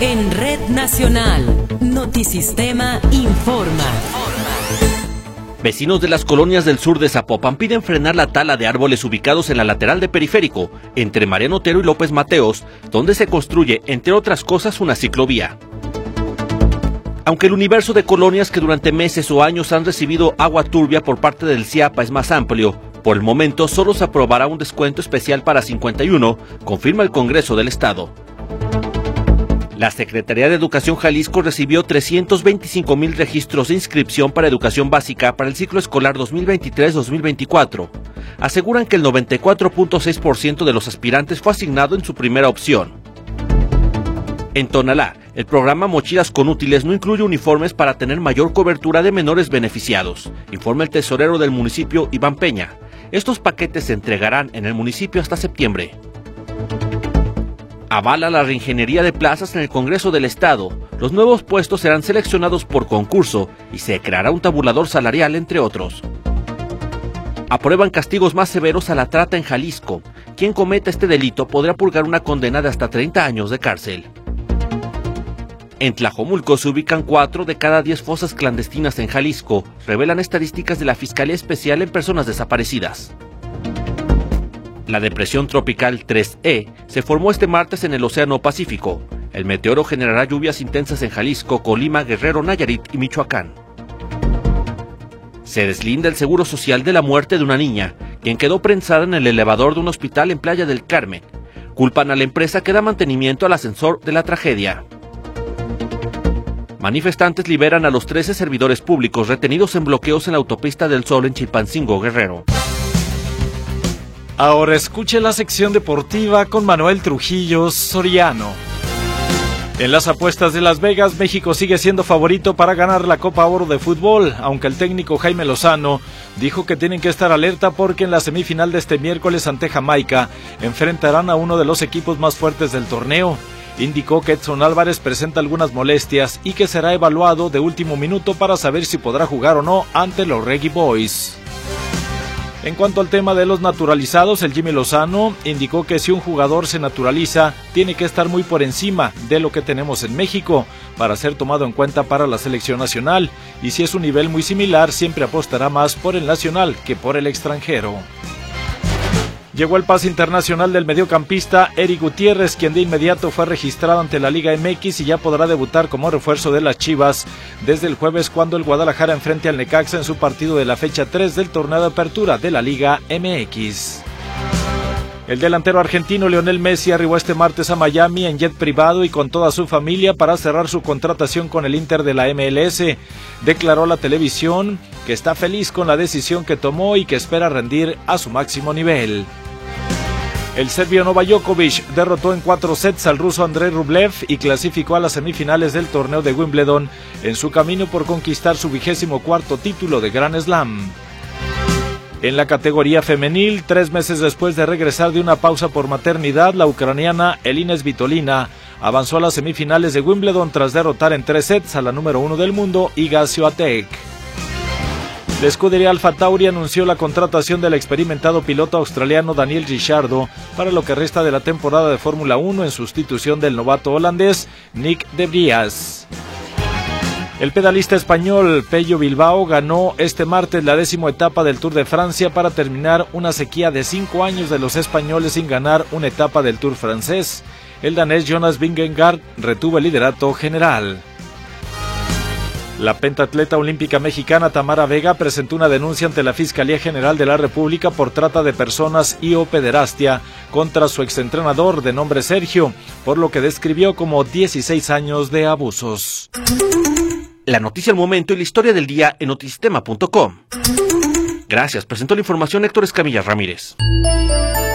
En Red Nacional, Notisistema informa. Vecinos de las colonias del sur de Zapopan piden frenar la tala de árboles ubicados en la lateral de Periférico, entre Mariano Otero y López Mateos, donde se construye, entre otras cosas, una ciclovía. Aunque el universo de colonias que durante meses o años han recibido agua turbia por parte del CIAPA es más amplio, por el momento solo se aprobará un descuento especial para 51, confirma el Congreso del Estado. La Secretaría de Educación Jalisco recibió 325,000 registros de inscripción para educación básica para el ciclo escolar 2023-2024. Aseguran que el 94.6% de los aspirantes fue asignado en su primera opción. En Tonalá, el programa Mochilas con Útiles no incluye uniformes para tener mayor cobertura de menores beneficiados, informa el tesorero del municipio, Iván Peña. Estos paquetes se entregarán en el municipio hasta septiembre. Avala la reingeniería de plazas en el Congreso del Estado. Los nuevos puestos serán seleccionados por concurso y se creará un tabulador salarial, entre otros. Aprueban castigos más severos a la trata en Jalisco. Quien cometa este delito podrá purgar una condena de hasta 30 años de cárcel. En Tlajomulco se ubican 4 de cada 10 fosas clandestinas en Jalisco, revelan estadísticas de la Fiscalía Especial en Personas Desaparecidas. La depresión tropical 3E se formó este martes en el Océano Pacífico. El meteoro generará lluvias intensas en Jalisco, Colima, Guerrero, Nayarit y Michoacán. Se deslinda el seguro social de la muerte de una niña, quien quedó prensada en el elevador de un hospital en Playa del Carmen. Culpan a la empresa que da mantenimiento al ascensor de la tragedia. Manifestantes liberan a los 13 servidores públicos retenidos en bloqueos en la autopista del Sol en Chilpancingo, Guerrero. Ahora escuche la sección deportiva con Manuel Trujillo Soriano. En las apuestas de Las Vegas, México sigue siendo favorito para ganar la Copa Oro de fútbol, aunque el técnico Jaime Lozano dijo que tienen que estar alerta porque en la semifinal de este miércoles ante Jamaica enfrentarán a uno de los equipos más fuertes del torneo. Indicó que Edson Álvarez presenta algunas molestias y que será evaluado de último minuto para saber si podrá jugar o no ante los Reggae Boys. En cuanto al tema de los naturalizados, el Jimmy Lozano indicó que si un jugador se naturaliza, tiene que estar muy por encima de lo que tenemos en México para ser tomado en cuenta para la selección nacional, y si es un nivel muy similar, siempre apostará más por el nacional que por el extranjero. Llegó el pase internacional del mediocampista Eric Gutiérrez, quien de inmediato fue registrado ante la Liga MX y ya podrá debutar como refuerzo de las Chivas desde el jueves cuando el Guadalajara enfrente al Necaxa en su partido de la fecha 3 del torneo de apertura de la Liga MX. El delantero argentino Lionel Messi arribó este martes a Miami en jet privado y con toda su familia para cerrar su contratación con el Inter de la MLS. Declaró a la televisión que está feliz con la decisión que tomó y que espera rendir a su máximo nivel. El serbio Novak Djokovic derrotó en 4 sets al ruso Andrei Rublev y clasificó a las semifinales del torneo de Wimbledon en su camino por conquistar su 24º título de Grand Slam. En la categoría femenil, 3 meses después de regresar de una pausa por maternidad, la ucraniana Elina Svitolina avanzó a las semifinales de Wimbledon tras derrotar en 3 sets a la número 1 del mundo, Iga Swiatek. La escudería AlphaTauri anunció la contratación del experimentado piloto australiano Daniel Ricciardo para lo que resta de la temporada de Fórmula 1 en sustitución del novato holandés Nick de Vries. El pedalista español Pello Bilbao ganó este martes la 10ª etapa del Tour de Francia para terminar una sequía de 5 años de los españoles sin ganar una etapa del Tour francés. El danés Jonas Vingegaard retuvo el liderato general. La pentatleta olímpica mexicana Tamara Vega presentó una denuncia ante la Fiscalía General de la República por trata de personas y o pederastia contra su exentrenador de nombre Sergio, por lo que describió como 16 años de abusos. La noticia al momento y la historia del día en notisistema.com. Gracias, presentó la información Héctor Escamilla Ramírez.